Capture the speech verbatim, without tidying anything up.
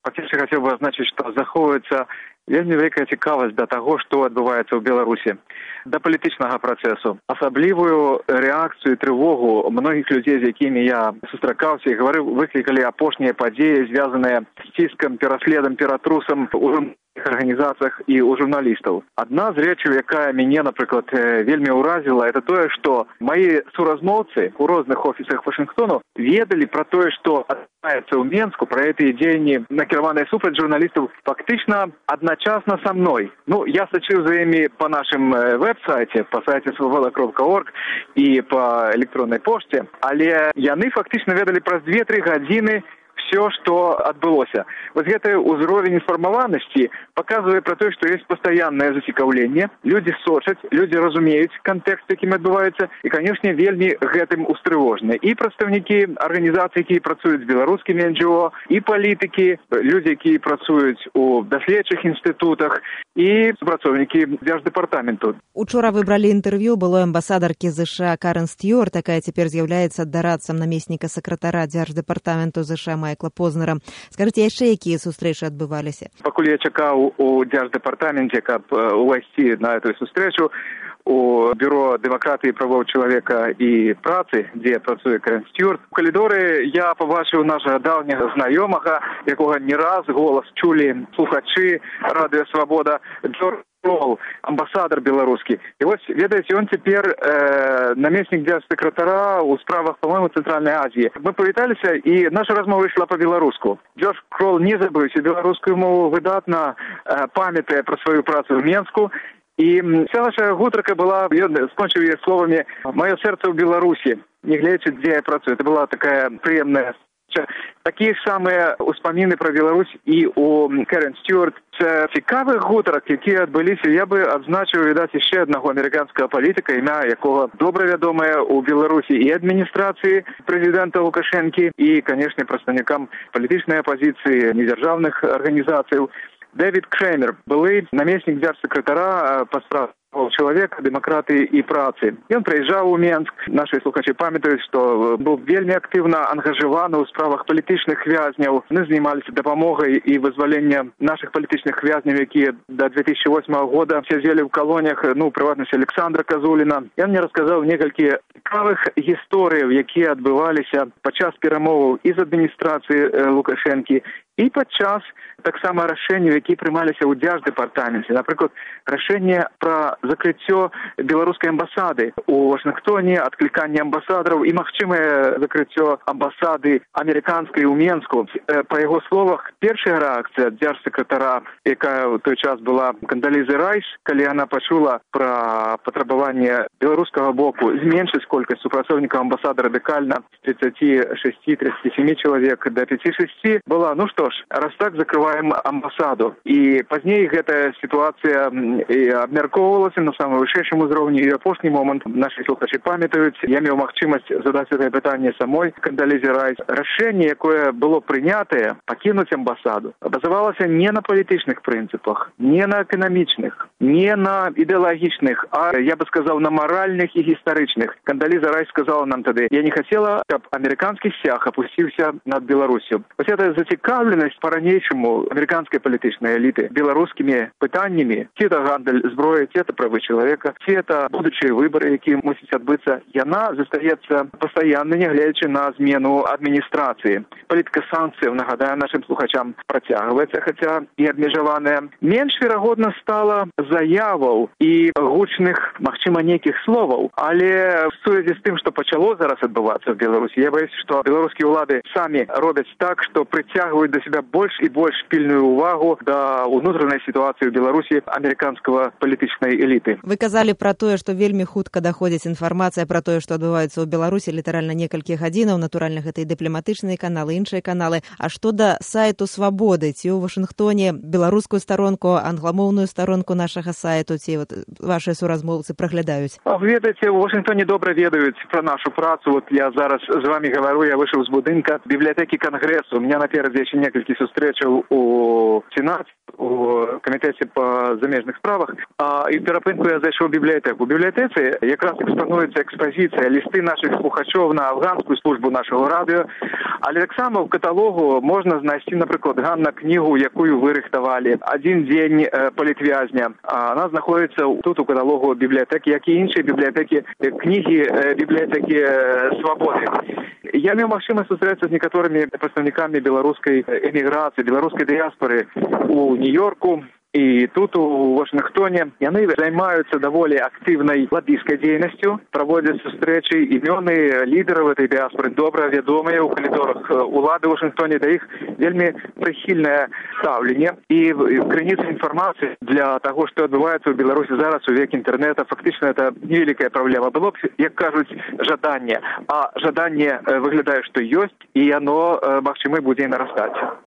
Па-першае, хацеў бы адзначыць, што захоўваецца вельмі вялікая цікавасць да таго, што адбываецца ў Беларусі, да палітычнага працэсу. Асаблівую рэакцыю і трывогу многіх людзей, з якімі я сустракаўся і гаварыў, выклікалі апошнія падзеі, звязаныя з ціскам, пераследам, ператрусам у арганізацыях і у журналістаў. Адна з рэчаў, якая мяне, напрыклад, вельмі ўразіла, это тое, што мае суразмоўцы у розных офісах Вашынгтону ведалі пра тое, што адбываецца ў Менску, пра гэтыя дзеянні, накіраваныя супраць журналістаў, фактычна адначасна са мной. Ну, я сачыў за імі па нашым вэб-сайце, па сайце свабода кропка орг і па электроннай пошце, але яны фактычна ведалі праз две-тры гадзіны все, што адбылося. Вот гэты ўзровень інфармаванасці паказвае пра тое, што ёсць пастаяннае зацікаўленне, людзі сочаць, людзі разумеюць кантэкст, якім адбываецца, і, канешне, вельмі гэтым устрывожаны. І прадстаўнікі арганізацый, якія працуюць з беларускімі эн джэ о, і палітыкі, людзі, якія працуюць у даследчых інстытутах, і супрацоўнікі дзярждэпартаменту. Учора выбралі інтэрв'ю былой амбасадаркі ЗША Карен Стюарт, якая цяпер з'яўляецца дарадцам намесніка сакратара дзярждэпартаменту ЗША Майкла Познера. Скажыце, яшчэ якія сустрэчы адбываліся? Пакуль я чакаў у дзярждэпартаменце, каб увайсці на эту сустрэчу, у бюро дэмакратыі, правоў чалавека і працы, дзе працуе Карен Стюарт. У калідоры я пабачыў нашага даўняга знаёмага, якога не раз голас чулі слухачы радыё Свабода, Джордж Крол, амбасадар беларускі. І вось, ведаеце, ён цяпер э, намеснік дзяржсакратара ў справах, па-моему, Цэнтральнай Азіі. Мы павіталіся, і наша размова ішла па-беларуску. Джордж Крол не забыўся беларускую мову, выдатна э, памятае пра сваю працу ў Менску. І вся наша гутарка была, ён скончыў яе словамі «Маё сэрца ў Беларусі», не гледзячы, дзе я працую. Это была такая прыемная. Такія ж самыя ўспаміны пра Беларусь і у Карен Стюарт. З цікавых гутарак, якія адбыліся, я бы адзначыў, відаць, яшчэ аднаго амерыканскага палітыка, імя якога добра вядомае ў Беларусі і адміністрацыі прэзідэнта Лукашэнкі, і, канешне, прадстаўнікам палітычнай апазіцыі, недзяржаўных арганізацыяў. Дэвід Крэмер, былы намеснік дзяржсакратара па справах чалавека, дэмакратыі і працы. Ён прыязджаў у Менск. Нашы слухачы памятаюць, што быў вельмі актыўна ангажаваны ў справах палітычных вязняў. Мы займаліся дапамогай і вызвалення нашых палітычных вязняў, якія да две тысячи восьмого года сядзелі ў калоніях, ну, прыватнасці Александра Казуліна. Ён мне расказаў некалькі цікавых гісторыяў, якія адбываліся падчас перамоваў і з адміністрацыі Лукашэнкі, і падчас таксама рашэнняў, якія прымаліся ў дзярждэпартаменце. Напрыклад, рашэнне пра закрыццё беларускай амбасады у Вашынгтоне, адкліканне амбасадараў і магчымае закрыццё амбасады амерыканскай у Менску. Па яго словах, першая рэакцыя дзяржсакратара, якая ў той час была Кандалізы Райс, калі яна пачула пра патрабаванне беларускага боку зменшыць колькасць супрацоўнікаў амбасады радыкальна з тридцати шести - тридцати семи чалавек да пяти шести, была, ну што ж, раз так, закрываем амбасаду. І пазней гэтая сітуацыя абмяркоўвалася на самым вышэйшым узроўні, і апошні момант нашы слухачы памятаюць, я меў магчымасць задаць гэтае пытанне самой Кандалізе Райс. Рашэнне, якое было прынятае пакінуць амбасаду, базавалася не на палітычных прынцыпах, не на эканамічных, не на ідэалагічных, а, я бы сказаў, на маральных і гістарычных. Кандаліза Райс сказала нам тады: «Я не хацела, каб амерыканскі сцяг апусціўся над Беларусю». Вось гэта зацікаўленасць па-ранейшаму амерыканскай палітычнай эліты беларускімі пытаннямі, ці это гандаль зброі, ці это правы чалавека, ці это будучыя выбары, якія мусяць адбыцца, яна застаецца пастаянна, нягледзячы на змену адміністрацыі. Палітыка санкцыяў, нагадаем нашым слухачам, працягваецца, хаця і абмежаваная. Менш верагодна стала заяваў і гучных, магчыма, нейкіх словаў, але в сувязі з тым, што пачало зараз адбывацца в Беларусі, я боюсь, што беларускія ўлады самі робяць так, што прыцягваюць да себя больш і больш пільную увагу да ўнутранай сітуацыі ў Беларусі амерыканскага палітычнай эліты. Вы казалі пра тое, што вельмі хутка даходзіць інфармацыя пра тое, што адбываецца ў Беларусі, літаральна некалькі гадзінаў, натуральна, гэта і дыпламатычныя каналы, іншыя каналы. А што да сайту Свабоды, ці ў Вашынгтоне беларускую старонку, англамоўную старонку нашага сайту, ці вот вашыя суразмоўцы праглядаюць? А вы ведаеце, у Вашынгтоне добра ведаюць пра нашу працу. Вот я зараз з вами гавару, я выйшаў з будынка бібліятэкі Кангрэсу. У меня наперадзе яшчэ некалькі некалькі сустрэчаў у Сенаце, у камітэце па замежных справах, а і перапынку я зайшоў у бібліятэку. У бібліятэцы якраз экспануецца экспазіцыя, лісты нашых слухачоў на афганскую службу нашага радыё, але таксама ў каталогу можна знайсці, напрыклад, Ганна кнігу, якую вы рыхтавалі, «Адзін дзень палітвязня». Она знаходіцца тут у каталогу бібліятэкі, як і іншыя бібліятэкі, кнігі бібліятэкі «Свабоды». Я меў магчымасць сустрэцца з некаторымі прадстаўнікамі беларускай эміграцыі, беларускай дыяспоры у Нью-Йорку і тут у Вашынгтоне. Яны займаюцца даволі актыўнай лабійскай дзейнасцю, праводзяць сустрэчы, імёны лідараў этой дыяспоры добра вядомыя ў калідорах улады ў Вашынгтоне, да іх вельмі прыхільнае стаўленне. І крыніца інфармацыі для таго, што адбываецца ў Беларусі зараз у век інтэрнэта, фактычна это невялікая праблема. Было б, як кажуць, жаданне. А жаданне выглядае, што ёсць, і яно, магчыма, будзе і нарастаць.